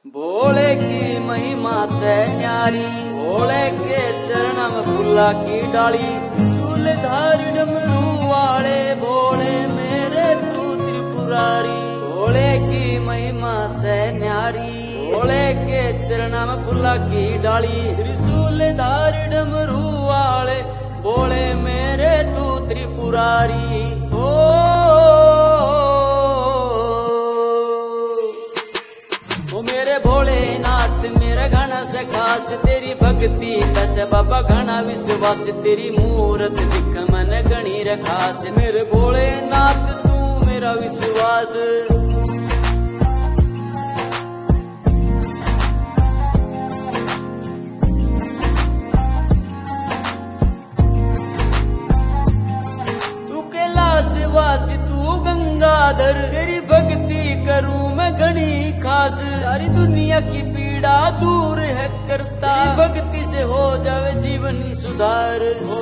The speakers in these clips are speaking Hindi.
भोले की महिमा से न्यारी, भोले के चरण में फूला की डाली, चूलधार डमरू वाले भोले मेरे तू त्रिपुरारी। भोले की महिमा से न्यारी, भोले के चरण में फूला की डाली, त्रिशूलधार डमरू वाले भोले मेरे तू त्रिपुरारी। ओ मेरे भोलेनाथ मेरा घना से खास, तेरी भक्ति कैसे बाबा घना विश्वास, तेरी मूरत दिख मन गणी रे खास। मेरे भोलेनाथ तू मेरा विश्वास। तू कैलाश वासी तू गंगाधर, तेरी भक्ति करूं मैं घनी खास। सारी दुनिया की पीड़ा दूर है करता, भक्ति से हो जावे जीवन सुधार। हो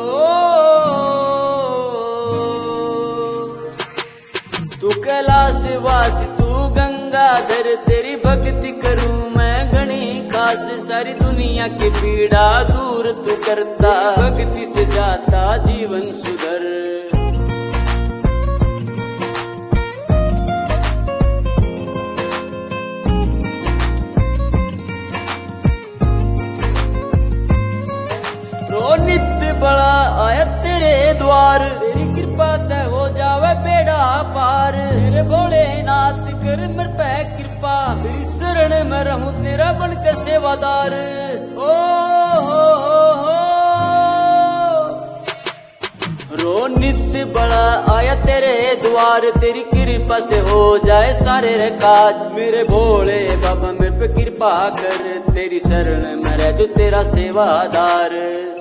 तू कैलाश वासी तू गंगाधर, तेरी भक्ति करूं मैं घनी खास। सारी दुनिया की पीड़ा दूर तू करता, भक्ति से जाता जीवन सुधर। नित्य बड़ा आया तेरे द्वार, तेरी कृपा ते हो जावे बेड़ा पार। तेरे भोलेनाथ कर मेरे पे कृपा, तेरी शरण में रहूं तेरा बन के सेवादार। ओ हो रो नित्य बड़ा आया तेरे द्वार, तेरी कृपा से हो जाए सारे रे काज। मेरे भोले बाबा मेरे पे कृपा कर, तेरी शरण में रह जो तेरा सेवादार।